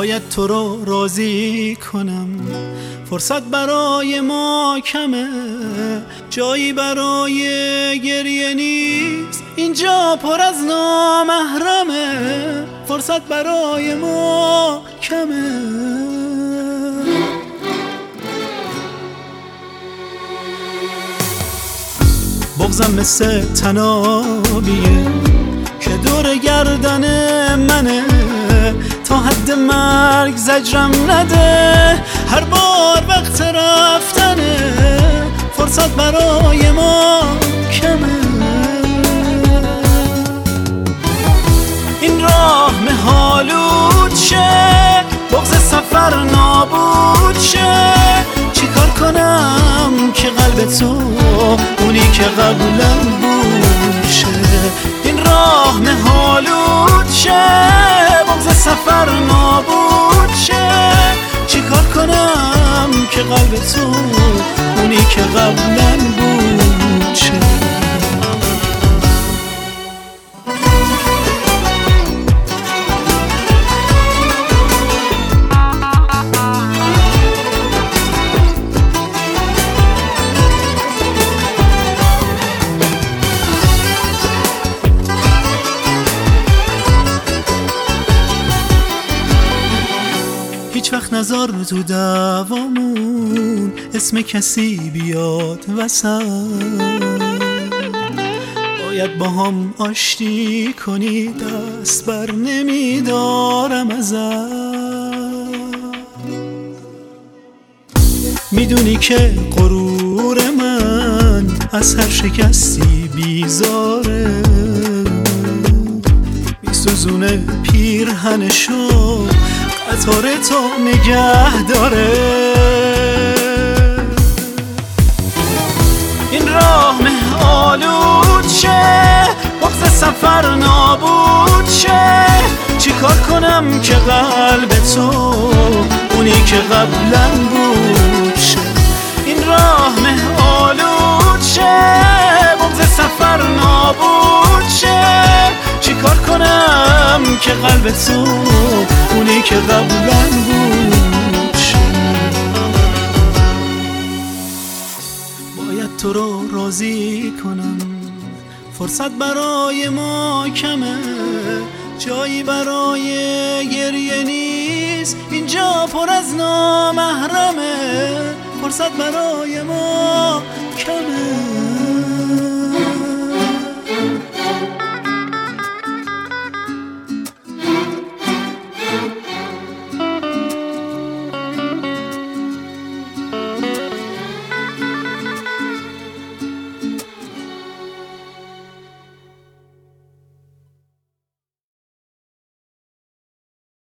باید تو رو راضی کنم، فرصت برای ما کمه، جایی برای گریه نیست، اینجا پر از نامحرمه، فرصت برای ما کمه. بغضم مثل تنابیه که دور گردن منه، تا حد مرگ زجرم نده، هر بار وقت رفتنه، فرصت برای ما کمه. این راه محالود شه، بغض سفر نابود شه، چیکار کنم که قلب تو اونی که قبلا بود شه. این راه محالود شه، بغض سفر نابود شه، چیکار کنم که قلب تو اونی که قبلا بود شه. هیچ وقت نذار تو دعوامون اسم کسی بیاد وسط، باید با هم آشتی کنی، دست بر نمیدارم ازت. میدونی که غرور من از هر شکستی بیزاره، میسوزونه پیرهنشو قطار تو نگه داره. این راه محالود شه، بغض سفر نابود شه، چیکار کنم که قلب تو اونی که قبلا بود شه. این راه محالود شه، بغض سفر نابود شه، چیکار کنم که قلب تو اونی که قبلا بود شه. باید تو رو راضی کنم، فرصت برای ما کمه، جایی برای گریه نیست، اینجا پر از نامحرمه، فرصت برای ما کمه.